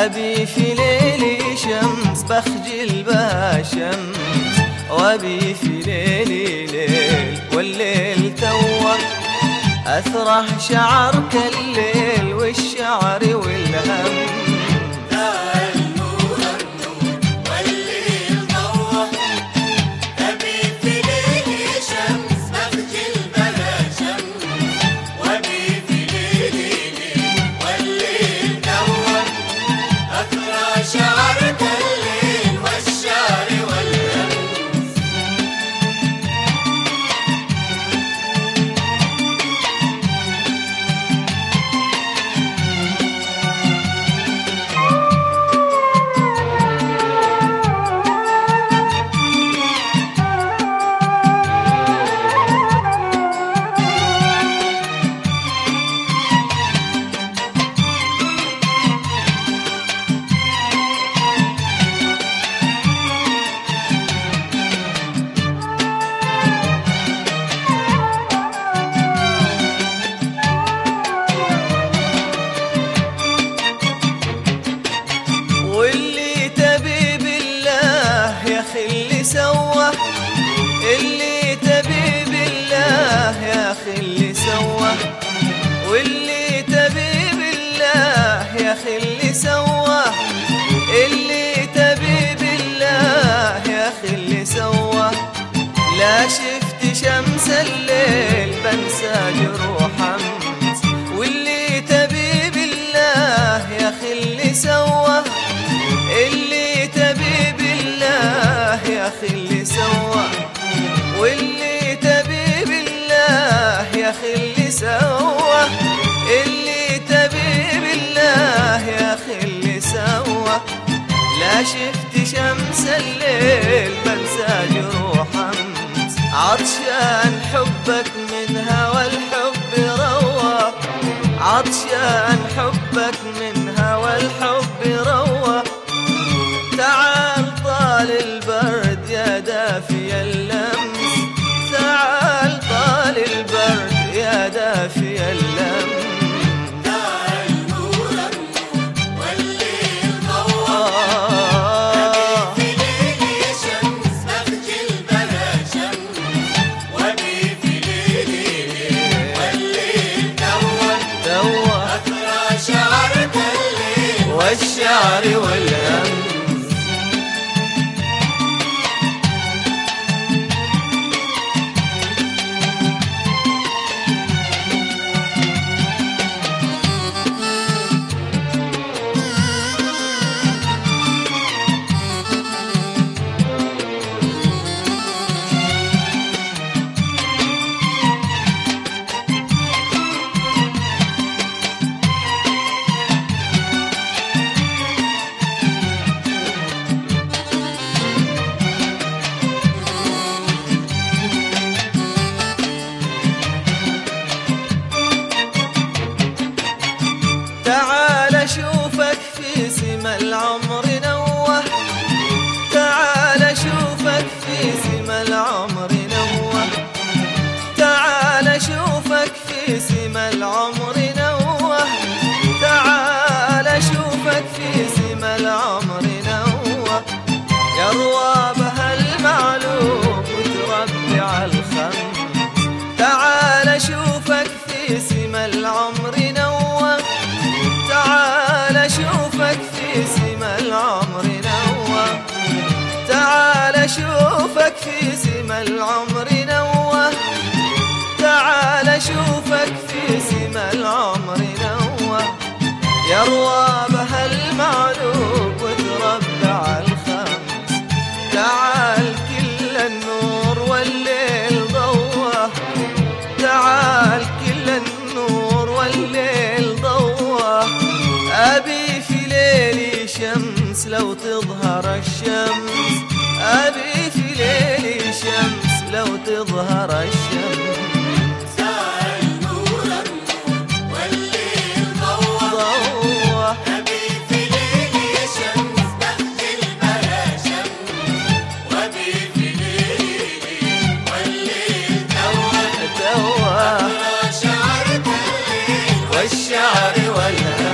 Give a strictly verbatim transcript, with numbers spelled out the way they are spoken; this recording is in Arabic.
أبي في ليلي شمس بخجل بها شمس، وأبي في ليلي ليل والليل توه أثرح شعر كالليل والشعر والهم. اللي تبي بالله يا أخي اللي سوى، واللي تبي بالله يا أخي اللي سوى، اللي تبي بالله يا أخي اللي سوى. لا شفت شمس الليل بنسى جروح أمس، واللي تبي بالله يا أخي اللي سوى، اللي تبي بالله يا أخي اللي سوى، واللي تبي بالله يا أخي اللي سوى، اللي تبي بالله يا أخي اللي سوى. لا شفت شمس الليل بنسى جروح أمس، عطشان حبك من هوى الحب روى، عطشان حبك من هوى الحب روى. تعال طال البرد يا دافي اللمس، تعال طال البرد يا دافي اللمس. تعال نور النور والليل ضوى، أبي في ليلي شمس بخجل بلا شمس، وأبي في ليلي ليل والليل دوى دوى أثرى شعرك الليل والشعر والهم. تعال اشوفك في سما العمر نوه، تعال اشوفك في سما العمر نوه، تعال اشوفك في سما العمر نوه، تعال اشوفك في سما العمر نوه. يروى بها المعلوم وتربع الخمس، تعال اشوفك في سما العمر نوه، تعال اشوفك في سما العمر نوه، تعال اشوفك في سما العمر نوه، تعال اشوفك في سما العمر نوه. يروى بها المعلوم وتربع الخمس، تعال كل النور والليل ضوه، تعال كل النور والليل ضوه. أبي في ليلي شمس لو تظهر الشمس، أبي في ليلي شمس لو تظهر الشمس. تعال نور النور والليل ضوى، ضوه أبي في ليلي شمس بخجل بلا شمس، وأبي في ليلي والليل دوى دوه أثرى شعرك الليل والشعر والهم.